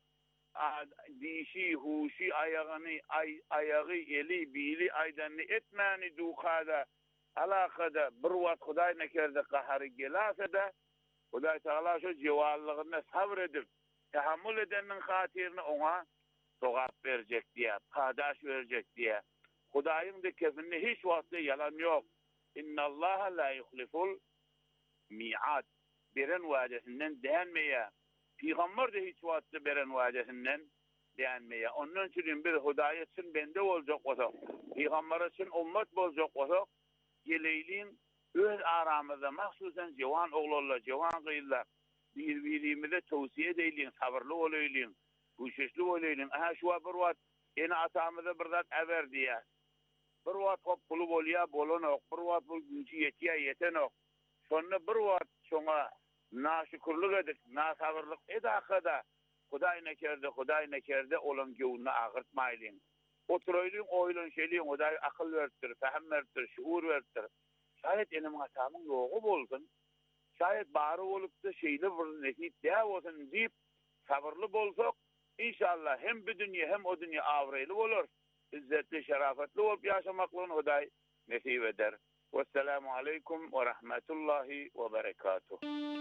dişi, huşi, ayağını, ay, ayağı, eli, bili, aydanını etmeni duqada, alakada bir vat Huday nekerde qaharı gelasa da, Huday Teala şu cevallığına sabredip, tahammül edenin hatirini ona sogap verecek diye, padaş verecek diye. Huday'ın da kefinde hiç vakti yalan yok. İnna Allah la yuhliful mi'ad. beren wajesinden denmeye. Peygamber de hiç wagtda beren wajesinden denmeye. Ondan üçin bir Hudaýa üçin bende boljak bolsak, Peygamber üçin ummat boljak bolsak, geleýin öz aramyzda mahsusan jewan oglanlar, jewan gyýylar bir-birimize towsiýe edeýin, sabrly bolaýyn, güýçli bolaýyn. Aha şu bir wagt ene atamyza bir zat eber diýär. Bir wagt hop pulu bolýa, bolanok, bir wagt bu güýçi ýetýä, ýetenok. Şonu bir wagt şoňa naşükürlük edip, nasabırlyk edakada Hudaý nekerde, Hudaý nekerde olan göwüni agyrtmaýlyn. Oturaýlyn, oýlanşaýlyn, Hudaý akyl berdir, fahm berdir, şuur berdir. Şayet enim atamyň ýogy bolsun, şayet bary bolup da şeýle bir nesit däw bolsun diýip sabırly bolsak, inşallah hem bu dünýä hem o dünýä awraýly bolar. İzzetli, şerafatly bolup ýaşamaklygyny Hudaý nesip eder. Vesselamu aleykum ve rahmetullahi ve berekatuh.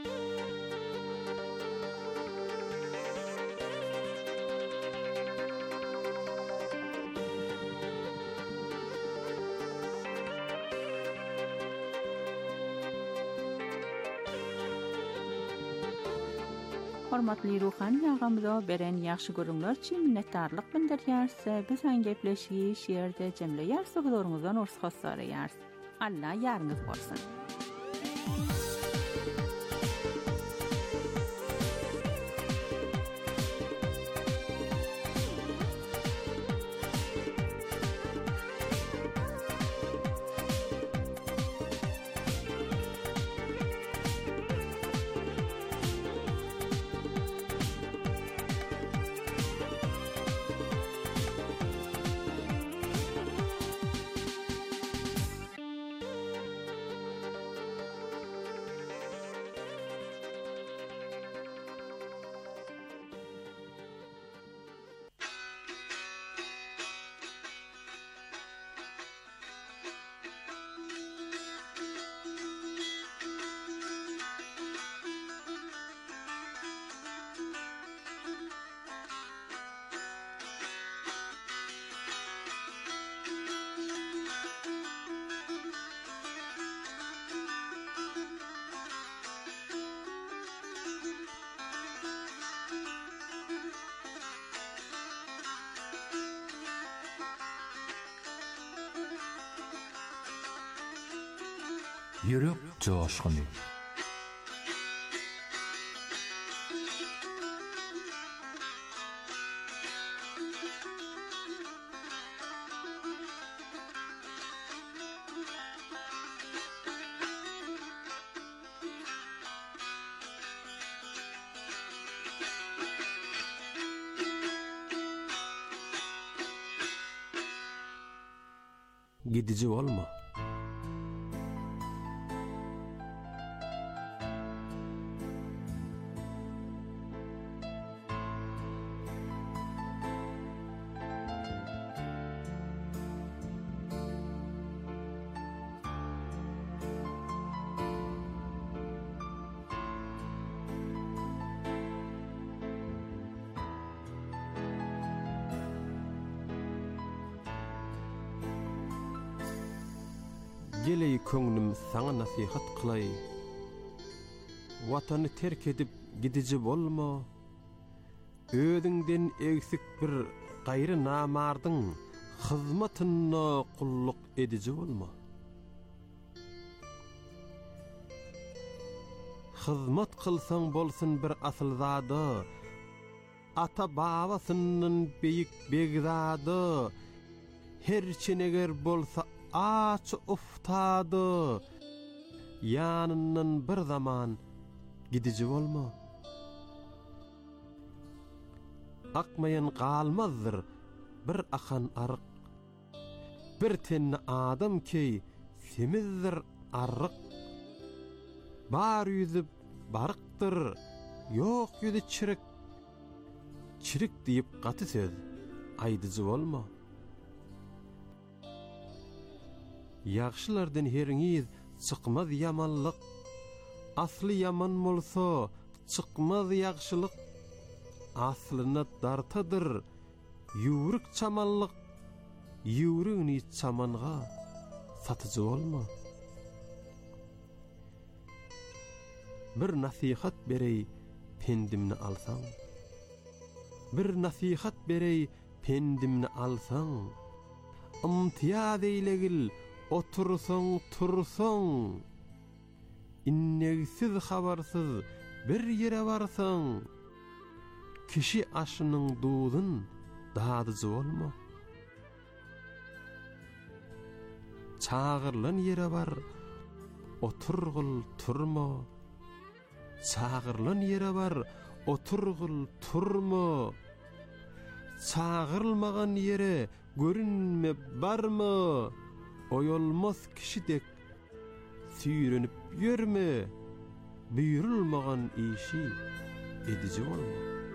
Hormatly ruhany ýagamyza beren ýaxşy görüňler üçin minnetdarlyk bildirýärse, biz haň gepleşigi şeýerde jemleýärse gularyňyzdan ursat soraýar. Allah ýarňyz bolsun. Yürek coşkuny. Gidici olma. Geley köňlüm saňa nasihat kılay. Watany terk edip gidici bolma. Öýüňden eksik bir gaýry namardyň hyzmatyna kulluk edici bolma. Hyzmat kılsaň bolsun bir asylzada, ata babasynyň beýik begzady, her çeneger bolsa aç uftadı, yanından bir zaman gidici olma. Akmayan kalmazdır bir akan arık, bir tenne adam ki semizdir arık. Bar yüzü barıktır, yok yüzü çirik, çirik deyip katı söz aydıcı olma. Yaxşılardan heriňiz çykmaz yamanlyk, asly yaman bolsa çykmaz yaxşylyk. Aslyna dartadyr ýuwruk çamanlyk, ýuwrugny çamanga satyjy bolma. bir nasihat berey pendimni alsaň. Bir nasihat berey pendimni alsaň. Imtiyaz eylegil otursaň tursaň. Innegsiz habarsız bir yere barsaň. Kişi aşynyň duýdun dadyjy bolma. Çağırlan yere bar, oturgul turma. Çağırlan yere bar, oturgul turma. Çağırılmagan yere görünme barma. Oyolmaz kişidek süýrenip ýörme. Buyurulmagan işi edici bolma.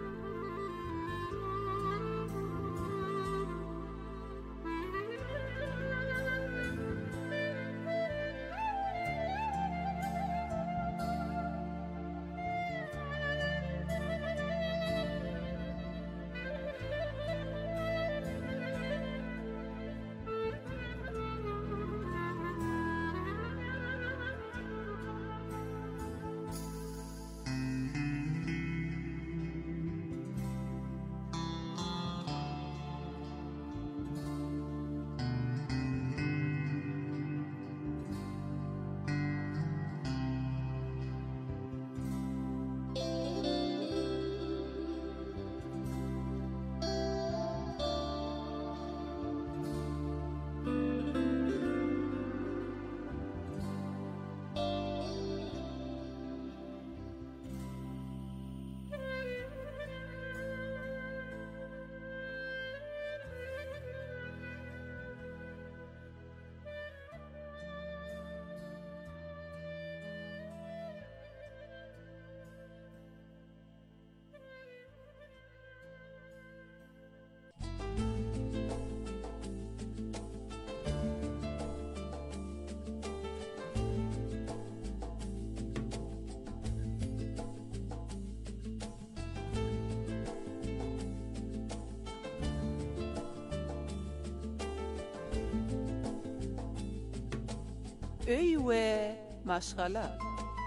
Öy we maşgala.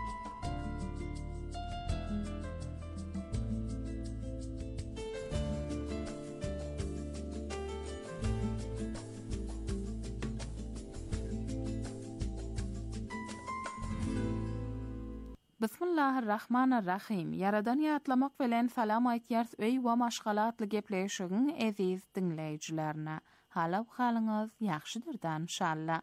Bismillahirrahmanirrahim. Yaradan ýatlamak bilen salam aýtýars öý we maşgalatly gepleşigiň eziz dinleýijilerine. Halap halyňyz ýaxşydyr-da inşallah.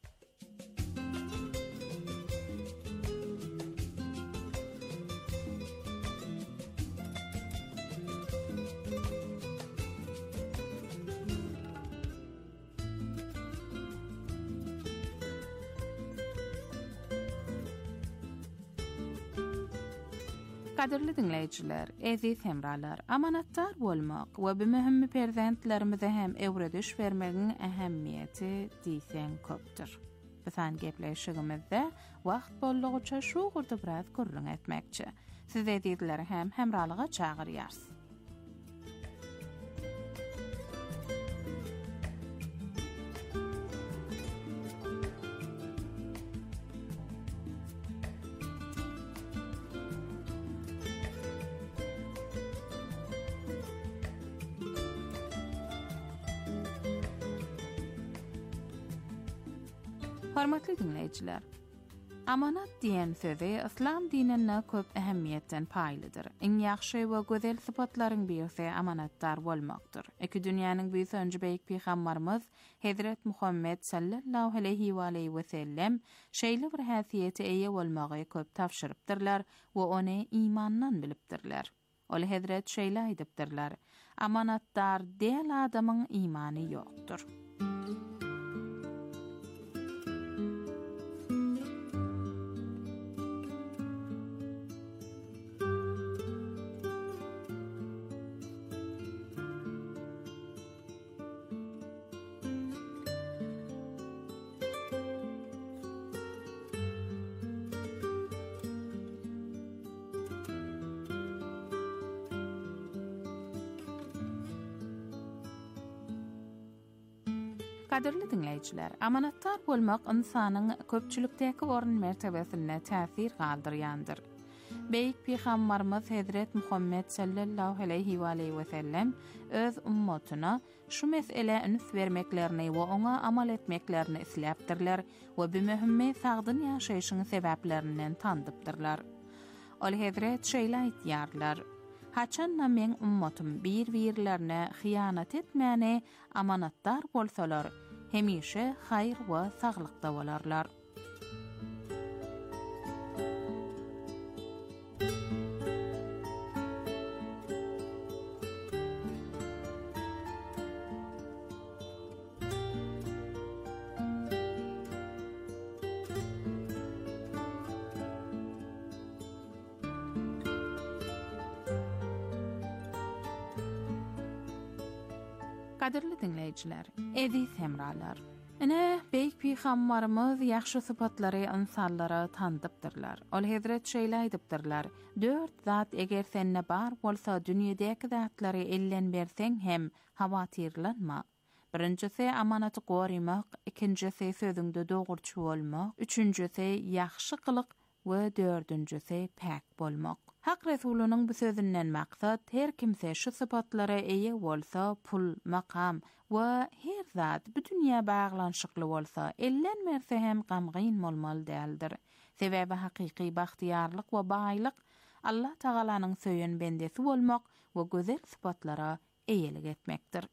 Kadirli dinleýijiler, eziz hemralar, amanatdar bolmak we bu mühim perzentlerimize hem ewredüş bermegiň ähemmiýeti diýsen köpdir. Bisan gepleşigimizde wagt bollugyça şu gurda biraz gurrun etmekçi. Siz edýärler hem hemralyga çagyrýars. Hormatly dinleýijiler, amanat diýen sözi İslam dinine köp ähemmiýetden paýlydyr. Iň ýaxşy we gözel sypatlaryň birisi amanatdar bolmakdyr. Iki dünýäniň büýüsünji beýik peýgamberimiz Hazrat Muhammed sallallahu aleyhi we aleyhi we sellem şeýle bir häsiýeti eýe bolmagy köp tapşyrypdyrlar we ony imandan bilipdirler. Ol Hazrat şeýle aýdypdyrlar: amanatdar däl adamyň imany ýokdur. Kadirli dinleýijiler, amanatdar bolmak insanyň köpçüliktäki orun mertebesine täsir galdyrýandyr. Beyik Peygamberimiz Hazret Muhammed sallallahu aleyhi ve aleyhi ve sellem öz ummatına şu mesele üns vermeklerini we ona amal etmeklerini isläpdirler we bu mühim sagdyn ýaşaýyşyň sebeplerinden tandypdyrlar. Ol Hazret şeýle aýtýarlar: "Haçanna men ummatym bir-birlerine hyýanat etmäne amanatdar bolsalar, hemişe haýr we saglykda bolarlar." Kadirli dinleyijiler, eziz hemralar. Ine Beyik Peygamberimiz ýaxşy sypatlary insanlara tandypdyrlar. Ol Hazret şeýle aýdypdyrlar: "Dört zat eger sende bar bolsa dünýedäki zatlary ellen berseň hem hawatirlanma. Birincisi amanaty gorymak, ikincisi sözüňde dogurçy bolmak, üçüncüsi ýaxşy kylyk we dördüncüsi pak bolmak." Hak Resulunyň bu sözünden maksat her kimse şu sypatlara eýe bolsa, pul, makam we her zat bu dünýä baglanşykly bolsa, ellenmerse hem gamgyn bolmaly däldir. Sebäbi hakyky bagtyarlyk we baýlyk Allah Tagalanyň söýen bendesi bolmak we gözel sypatlara eýelik etmekdir.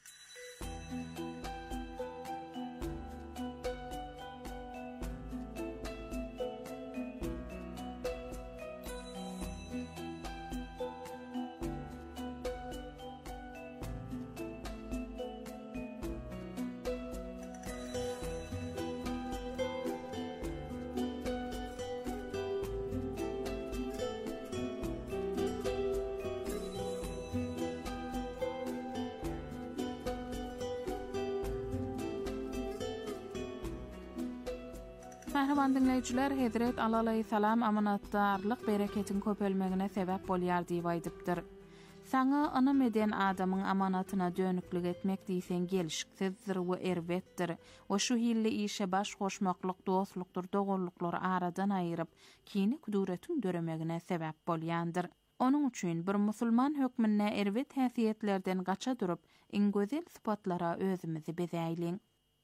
Merhaban dinleyijiler, Hazret Allah aleyhissalam amanatdarlyk bereketin köpelmegine sebäp bolýar diýip aýdypdyr. Saňa anam eden adamyň amanatyna dönüklik etmek diýsen gelişiksizdir we erbetdir. We şu hilli işe baş goşmaklyk, dostlukdur, dogurluklar aradan aýyryp, kini kuduretiň döremegine sebäp bolýandyr. Onuň üçin bir musulman hökmüne erbet häsiýetlerden gaça durup, iň gözel sypatlara özümizi bezäýliň.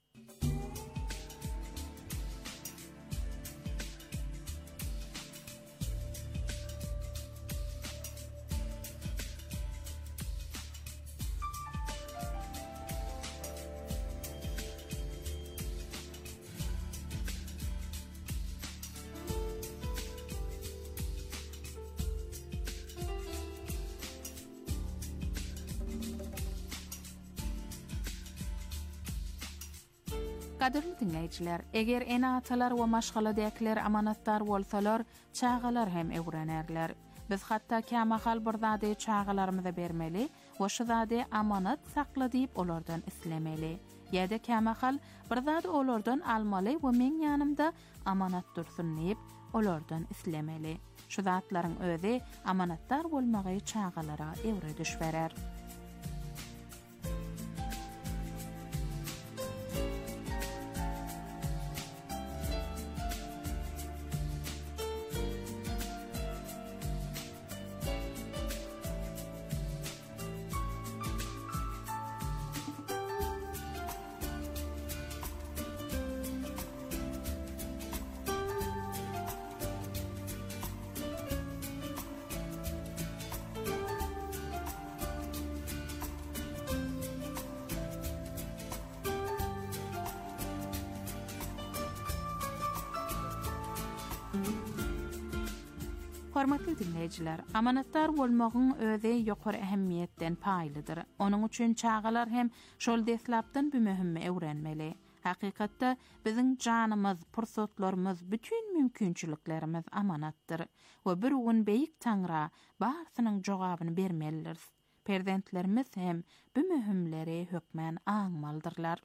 Kadirli dinleyijiler, eger ene atalar we maşgaladäkiler amanatdar bolsalar, çağalar hem öwrenerler. Biz hatda käme hal bir zady çağalarymyza bermeli we şu zady amanat sakla diýip olardan islemeli. Ýa-da käme hal bir zady olardan almaly we men ýanymda amanat dursun diýip olardan islemeli. Şu zatlaryň özi amanatdar bolmagy çağalara öwre düşberer. Hormatly dinleyijiler, amanatdar bolmagyň özi ýokary ähemmiýetden paýlydyr. Onuň üçin çağalar hem şol deslapdan bu mühim öwrenmeli. Hakykatda biziň janymyz, pursatlarymyz, bütün mümkinçiliklerimiz amanatdyr we bir gün beýik Taňra barsynyň jogabyny bermelidir. Perzentlerimiz hem bu mühimleri hökmen aňmaldyrlar.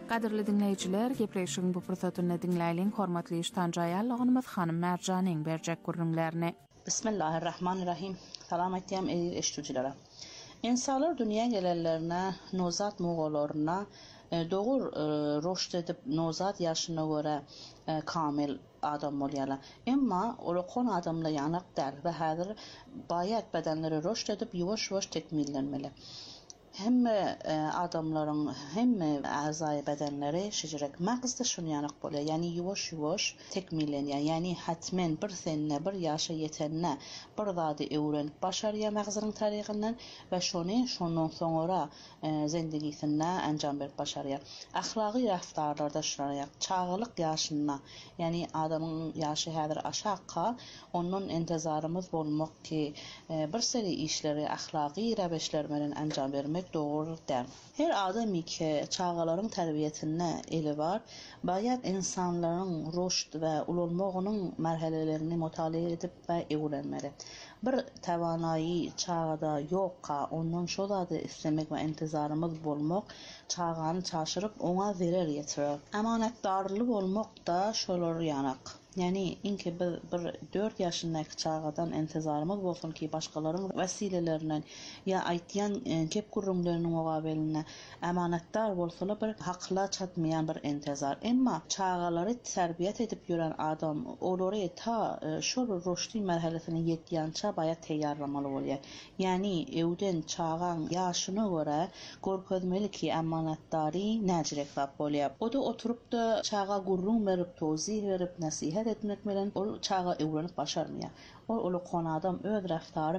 Qadirli dinleyijiler, gepleşiň bu pursatyny dinläýän hormatly iştanjaýallygymyz Hanym Merjanyň berjek gurrunlaryny. Bismillahirrahmanirrahim. Salam aýtýam eşitjilere. İnsanlar dünya gelenlerine, nozat muğalarına doğur roşt edip nozat yaşına göre kamil adam bolýarlar. Emma olakon adamla yanak däl we häzir bayat bedenleri roşt edip ýuwaş-ýuwaş tekmillenmeli. Hem adamların hem azay bedenleri şejerek magzda şunu yanak bolýar. Yani ýuwaş ýuwaş tekmillenýär. Yani hatmen bir senne bir ýaşa ýetenne bir zady öwrenip başarýar magzynyň taryhynyň we şonu şondan soňra zendigisinde anjam berip başarýar. Ahlaqy raftarlarda şuraýar. Çağlyk ýaşyna, yani adamyň ýaşy häzir aşaqa, onun intizarymyz bolmak ki bir seri işleri ahlaqy rabeşler bilen anjam bermek doğru der. Her adamy ki çağalaryň terbiyetine eli var, bayat insanlaryň roşd we ululmagynyň merhelelerini mutala edip we öwrenmeli. Bir tawanayi çağda ýokka, ondan şo zady istemek we intizarymyz bolmak çağany çaşyryp oňa zerer ýetirer. Amanatdarly bolmak da şolar yanak. Yani inki bir, bir dört yaşındaky çağdan intizarymyz bolsun ki başgalaryň wesileleriniň ya aýtýan kep gurrunlarynyň mugabiline amanatdar bolsalar bir hakla çatmaýan bir intizar. Emma çağalary terbiýet edip ýören adam olary ta şol roşdy merhelesine ýetýänçe baýat teýýarlamaly bolýar. Yani ewden çağan ýaşyna göre görkezmeli ki amanatdary näjirek zat bolýar. O da oturup da çağa gurrun berip tozih berip nasihat etmek bilen ol çağa öwrenip başarmaýar. O olakon adam öz raftary